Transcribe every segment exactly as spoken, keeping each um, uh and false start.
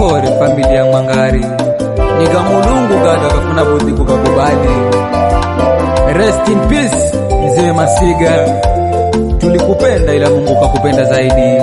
pore familia Mwangari. Niga mulungu gaga kafuna budi kukakubali. Rest in peace Mzee Masiga. Tulikupenda ila Mungu kakupenda zaidi.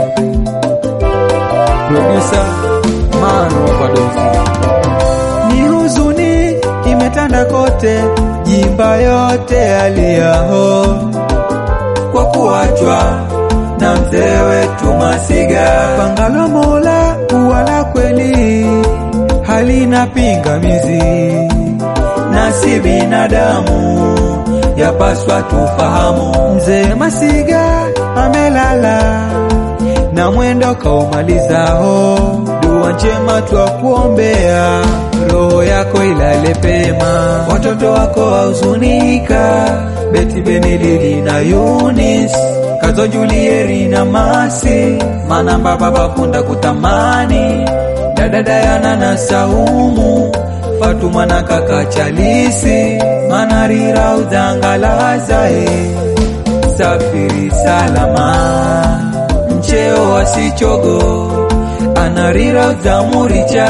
Producer Manu wa Badozi. Ni huzuni imetanda kote, jimba yote aliyaho kwa kuachwa na mzee wetu Masiga. Pangalo Mola wala kweli halina pingamizi, nasi binadamu yapaswa tufahamu. Mzee Masiga amelala na mwendo kaumalizao, dua njema twakuombea, roho yako ilale pema. Watoto wako wahuzunika, Beti Benilili na Yunis, Kazo Julieri na Masi, Manamba baba kunda kutamani, Dada Dayana na Saumu, Fatuma na kaka Chalisi, Manarira udangalazae. Safiri salama, mcheo wasichogo, Anarira uzamuricha.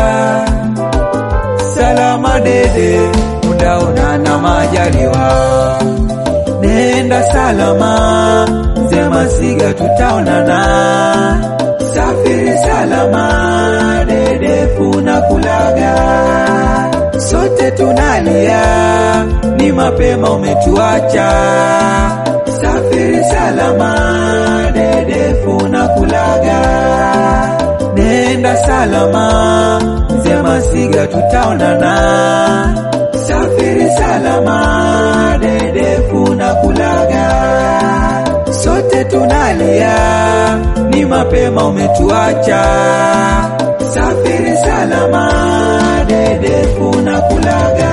Salama dede, undaona na majaliwa. Nenda salama, Mzee Masiga tutaonana. Safiri salama, dede funa kulaga. Sote tunalia, ni mapema umetuacha. Safiri salama, dede funa kulaga. Nenda salama, Mzee Masiga tutaonana. Safiri salama, dede funa kulaga. Sote tunalia, ni mapema umetuacha. Safiri salama, dede funa kulaga.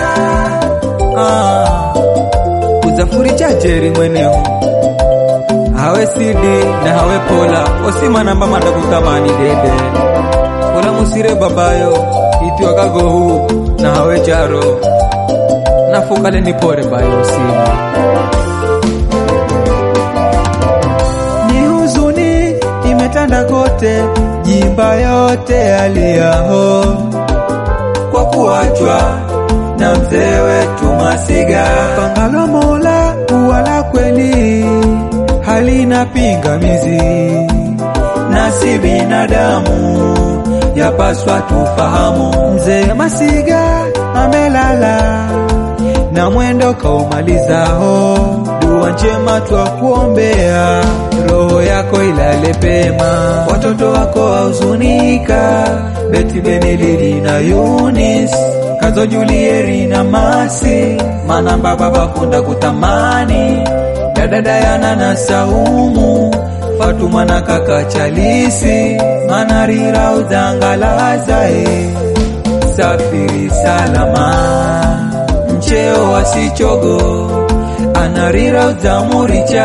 Ah, uzafuri chacheri mweneo, hawe sidi na hawe pola, osima namba manda kutamani dede. Pola musire babayo, iti wakagohu na hawe charo, na fokale ni pore bayo osima. Ni huzuni imetanda kote, jimba yote aliyaho kwa kuachwa na mzee wetu Masiga. Pangalo Mola wala kweli halina pingamizi, nasi binadamu yapaswa tufahamu. Mzee Masiga amelala na mwendo kaumalizao, dua njema twakuombea, roho yako ilale pema. Watoto wako wahuzunika, Beti Benilili na Yunis, Kazo Julieri na Masi, Manamba baba kunda kutamani, Dada Dayana na Saumu, Fatuma na kaka Chalisi, Manarira udangalazae. Safiri salama, mcheo wasichogo, Anarira uzamuricha.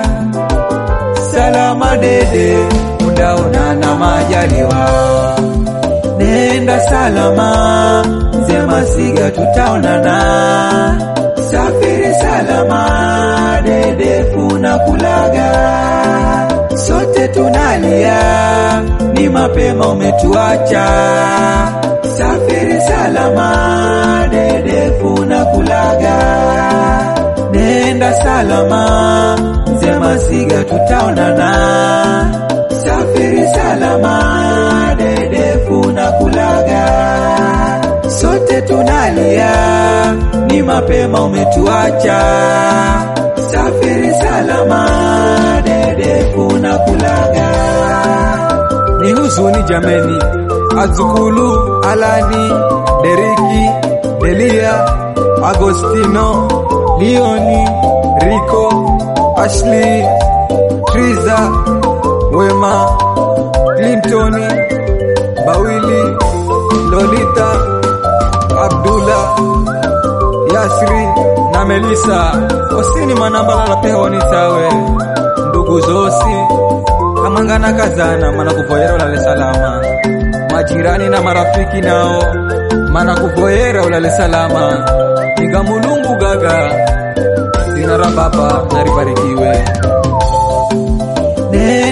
Salama dede, undaona na majaliwa. Nenda salama, Mzee Masiga tutaonana. Safiri salama, dede funa kulaga. Sote tunalia, ni mapema umetuacha. Safiri salama, dede funa kulaga. Nenda salama, Mzee Masiga tutaonana. Safiri salama, dede funa kulaga. Sote tunalia, ni mapema umetuacha. Safiri salama, dede funa kulaga. Ni huzuni jameni, Azukulu, Alani, Deriki, Delia, Agostino, Leoni, Rico, Ashley, Triza, Wema, Clintoni, Bawili, Lolita, Abdullah, Yasri na Melissa. Osini manambala la pehoni sawe, ndugu zosi kamangana kazana, mana kuvoyera ulale salama. Majirani na marafiki nao, mana kuvoyera ulale salama. Niga mulungu gaga, sinara baba naribarikiwe. Nenda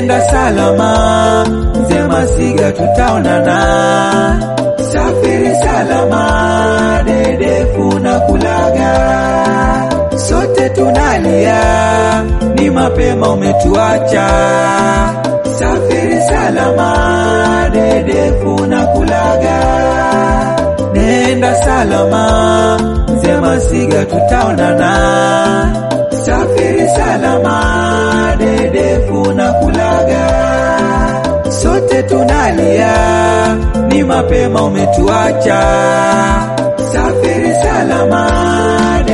nenda salama, mzee Masiga tutaonana. Safiri salama, dede funa kulaga, sote tunalia, ni mapema umetuacha. Safiri salama, dede funa kulaga, nenda salama, mzee Masiga tutaonana. Safiri salama, dede funa kulaga, sote tunalia, ni mapema umetuacha. Safiri salama,